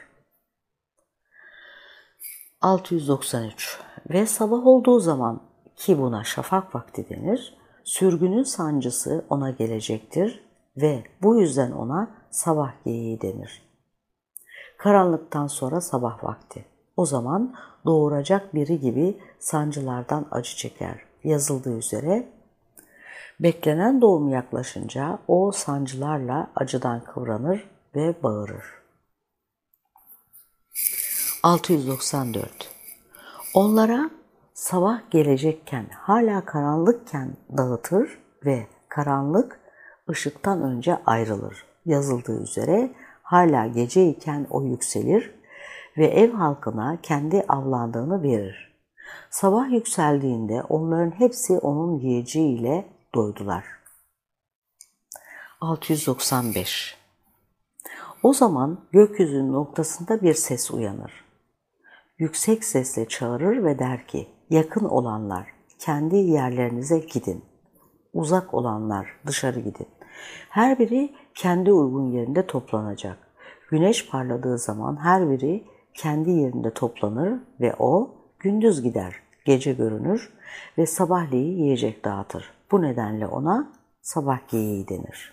altı yüz doksan üç. Ve sabah olduğu zaman ki buna şafak vakti denir, sürgünün sancısı ona gelecektir ve bu yüzden ona sabah geyiği denir. Karanlıktan sonra sabah vakti. O zaman doğuracak biri gibi sancılardan acı çeker. Yazıldığı üzere, beklenen doğum yaklaşınca o sancılarla acıdan kıvranır ve bağırır. altı yüz doksan dört. Onlara sabah gelecekken hala karanlıkken dağıtır ve karanlık ışıktan önce ayrılır. Yazıldığı üzere hala gece iken o yükselir ve ev halkına kendi avlandığını verir. Sabah yükseldiğinde onların hepsi onun yiyeceğiyle doydular. altı yüz doksan beş. O zaman gökyüzünün noktasında bir ses uyanır. Yüksek sesle çağırır ve der ki, yakın olanlar kendi yerlerinize gidin. Uzak olanlar dışarı gidin. Her biri kendi uygun yerinde toplanacak. Güneş parladığı zaman her biri kendi yerinde toplanır ve o gündüz gider, gece görünür ve sabahleyin yiyecek dağıtır. Bu nedenle ona sabah geyiği denir.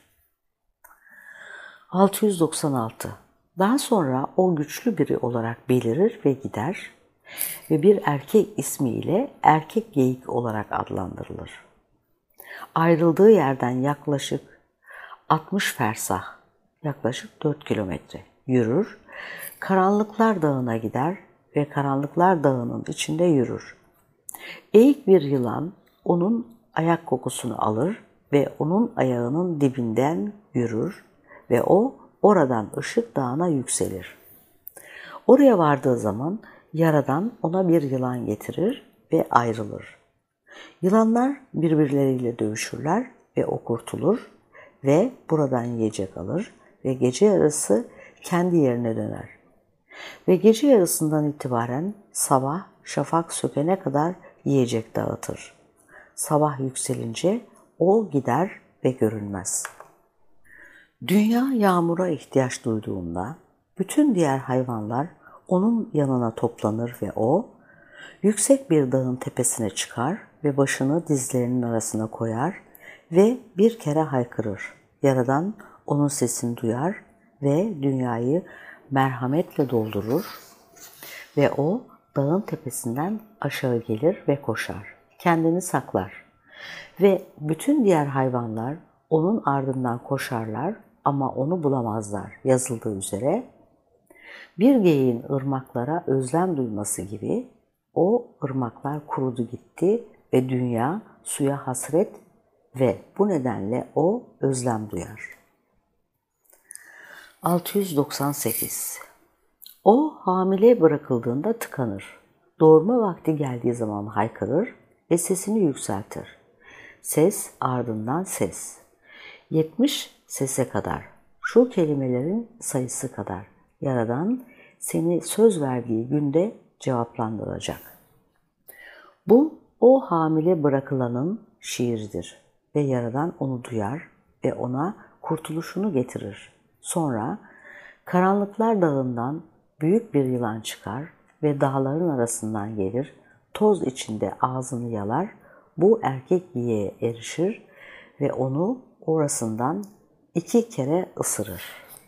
altı yüz doksan altı. Daha sonra o güçlü biri olarak belirir ve gider ve bir erkek ismiyle erkek geyik olarak adlandırılır. Ayrıldığı yerden yaklaşık altmış fersah, yaklaşık dört kilometre yürür, Karanlıklar Dağı'na gider ve Karanlıklar Dağı'nın içinde yürür. Eğik bir yılan onun ayak kokusunu alır ve onun ayağının dibinden yürür ve o oradan Işık Dağı'na yükselir. Oraya vardığı zaman Yaradan ona bir yılan getirir ve ayrılır. Yılanlar birbirleriyle dövüşürler ve o kurtulur ve buradan yiyecek alır ve gece yarısı kendi yerine döner. Ve gece yarısından itibaren sabah şafak sökene kadar yiyecek dağıtır. Sabah yükselince o gider ve görünmez. Dünya yağmura ihtiyaç duyduğunda bütün diğer hayvanlar onun yanına toplanır ve o yüksek bir dağın tepesine çıkar ve başını dizlerinin arasına koyar ve bir kere haykırır. Yaradan onun sesini duyar ve dünyayı merhametle doldurur ve o dağın tepesinden aşağı gelir ve koşar. Kendini saklar ve bütün diğer hayvanlar onun ardından koşarlar ama onu bulamazlar. Yazıldığı üzere bir geyiğin ırmaklara özlem duyması gibi o ırmaklar kurudu gitti ve dünya suya hasret ve bu nedenle o özlem duyar. altı yüz doksan sekiz. O hamile bırakıldığında tıkanır. Doğurma vakti geldiği zaman haykırır ve sesini yükseltir. Ses ardından ses. yetmiş sese kadar, şu kelimelerin sayısı kadar Yaradan seni söz verdiği günde cevaplandıracak. Bu o hamile bırakılanın şiiridir ve Yaradan onu duyar ve ona kurtuluşunu getirir. Sonra Karanlıklar Dağı'ndan büyük bir yılan çıkar ve dağların arasından gelir, toz içinde ağzını yalar, bu erkek yiğeye erişir ve onu orasından iki kere ısırır.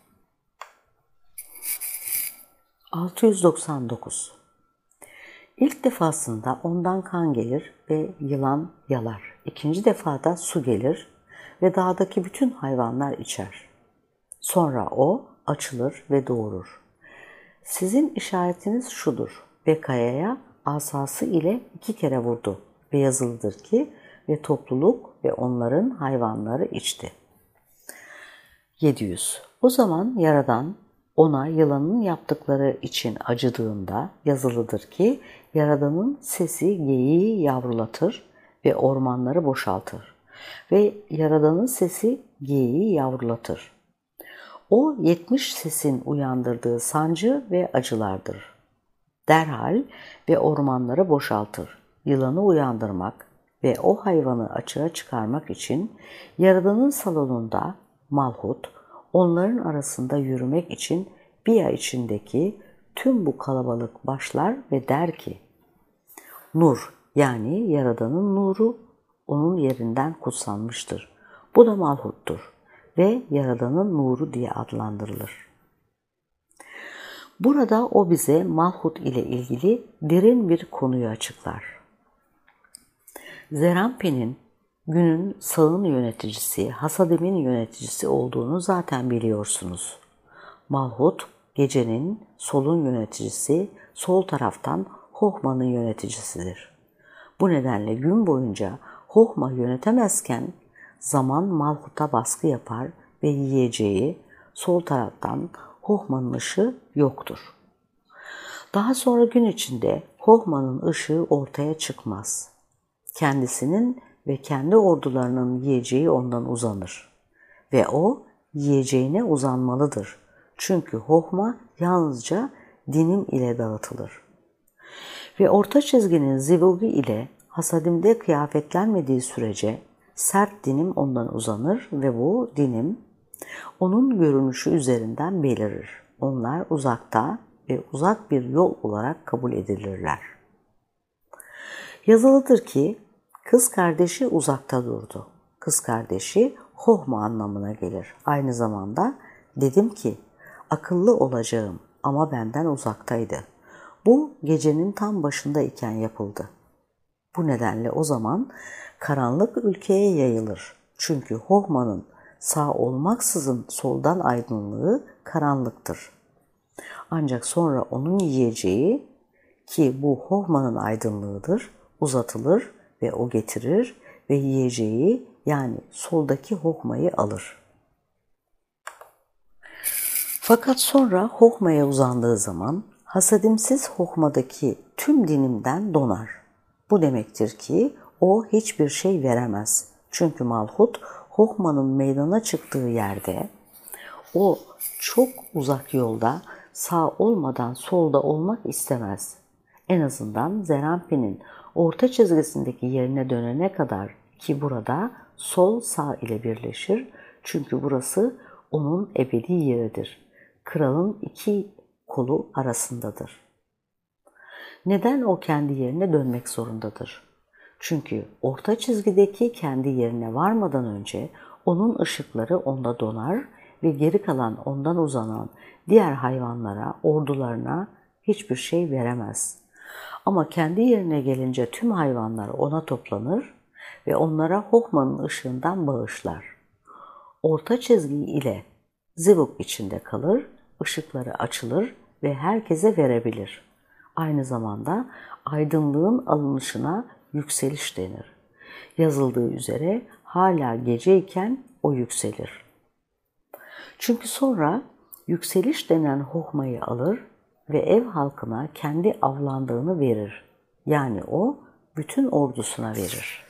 altı yüz doksan dokuz. İlk defasında ondan kan gelir ve yılan yalar. İkinci defada su gelir ve dağdaki bütün hayvanlar içer. Sonra o açılır ve doğurur. Sizin işaretiniz şudur ve kayaya asası ile iki kere vurdu ve yazılıdır ki ve topluluk ve onların hayvanları içti. yedi yüz. O zaman Yaradan ona yılanın yaptıkları için acıdığında yazılıdır ki Yaradan'ın sesi geyiği yavrulatır ve ormanları boşaltır. Ve Yaradan'ın sesi geyiği yavrulatır. O yetmiş sesin uyandırdığı sancı ve acılardır. Derhal ve ormanları boşaltır. Yılanı uyandırmak ve o hayvanı açığa çıkarmak için Yaradan'ın salonunda Malhut, onların arasında yürümek için bir ay içindeki tüm bu kalabalık başlar ve der ki, Nur yani Yaradan'ın nuru onun yerinden kutsanmıştır. Bu da Malhut'tur ve Yaradan'ın nuru diye adlandırılır. Burada o bize Malhut ile ilgili derin bir konuyu açıklar. Zerampi'nin günün sağın yöneticisi, Hasadim'in yöneticisi olduğunu zaten biliyorsunuz. Malhut, gecenin solun yöneticisi, sol taraftan Hohma'nın yöneticisidir. Bu nedenle gün boyunca Hohma yönetemezken zaman Malhut'a baskı yapar ve yiyeceği sol taraftan Hohma'nın ışığı yoktur. Daha sonra gün içinde Hohma'nın ışığı ortaya çıkmaz. Kendisinin ve kendi ordularının yiyeceği ondan uzanır. Ve o yiyeceğine uzanmalıdır. Çünkü Hohma yalnızca dinim ile dağıtılır. Ve orta çizginin zivugi ile hasadimde kıyafetlenmediği sürece sert dinim ondan uzanır ve bu dinim onun görünüşü üzerinden belirir. Onlar uzakta ve uzak bir yol olarak kabul edilirler. Yazılıdır ki kız kardeşi uzakta durdu. Kız kardeşi Hohma anlamına gelir. Aynı zamanda dedim ki akıllı olacağım ama benden uzaktaydı. Bu gecenin tam başındayken yapıldı. Bu nedenle o zaman karanlık ülkeye yayılır. Çünkü Hohma'nın sağ olmaksızın soldan aydınlığı karanlıktır. Ancak sonra onun yiyeceği ki bu Hohma'nın aydınlığıdır uzatılır ve o getirir ve yiyeceği yani soldaki Hohma'yı alır. Fakat sonra Hohma'ya uzandığı zaman hasadimsiz Hohma'daki tüm dinimden donar. Bu demektir ki o hiçbir şey veremez. Çünkü Malhut Hohma'nın meydana çıktığı yerde o çok uzak yolda sağ olmadan solda olmak istemez. En azından Zerampi'nin orta çizgisindeki yerine dönene kadar ki burada sol sağ ile birleşir. Çünkü burası onun ebedi yeridir. Kralın iki kolu arasındadır. Neden o kendi yerine dönmek zorundadır? Çünkü orta çizgideki kendi yerine varmadan önce onun ışıkları onda donar ve geri kalan ondan uzanan diğer hayvanlara, ordularına hiçbir şey veremez. Ama kendi yerine gelince tüm hayvanlar ona toplanır ve onlara Hohma'nın ışığından bağışlar. Orta çizgi ile zivuk içinde kalır, ışıkları açılır ve herkese verebilir. Aynı zamanda aydınlığın alınışına yükseliş denir. Yazıldığı üzere hala geceyken o yükselir. Çünkü sonra yükseliş denen Hohma'yı alır ve ev halkına kendi avlandığını verir. Yani o bütün ordusuna verir.